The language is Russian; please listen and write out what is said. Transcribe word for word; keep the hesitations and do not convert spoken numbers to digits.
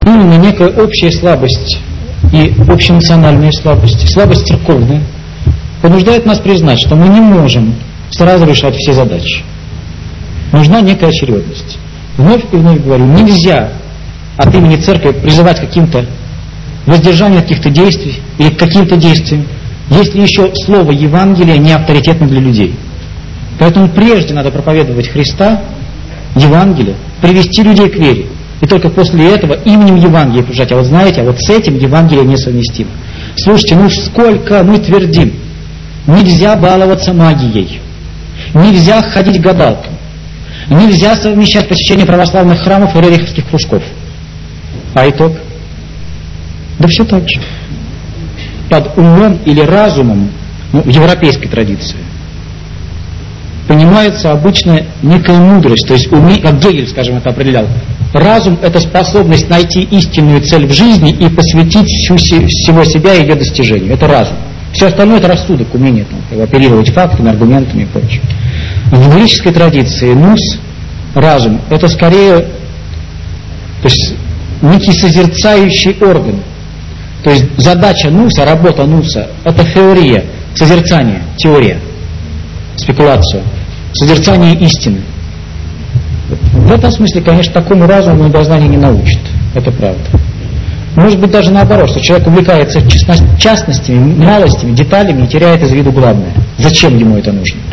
именно некая общая слабость и общенациональная слабость, слабость церковная, понуждает нас признать, что мы не можем сразу решать все задачи. Нужна некая очередность. Вновь и вновь говорю, нельзя от имени церкви призывать каким-то воздержанием от каких-то действий или к каким-то действиям, если еще слово Евангелия не авторитетно для людей. Поэтому прежде надо проповедовать Христа, Евангелие, привести людей к вере. И только после этого именем Евангелия окружать. А вот знаете, а вот с этим Евангелие несовместимо. Слушайте, ну сколько мы твердим, нельзя баловаться магией, нельзя ходить гадалкам, нельзя совмещать посещение православных храмов и рериховских кружков. А итог? Да все так же. Под умом или разумом, ну, в европейской традиции, понимается обычно некая мудрость, то есть уме, как Гегель, скажем, это определял. Разум – это способность найти истинную цель в жизни и посвятить всю, всего себя ее достижению. Это разум. Все остальное – это рассудок, умение там, оперировать фактами, аргументами и прочее. В греческой традиции нус, разум – это скорее то есть, некий созерцающий орган. То есть задача нуса, работа нуса – это теория, созерцание, теория, спекуляция, созерцание истины. В этом смысле, конечно, такому разуму мудрознание не научит. Это правда. Может быть, даже наоборот, что человек увлекается частностями, малостями, деталями и теряет из виду главное. Зачем ему это нужно?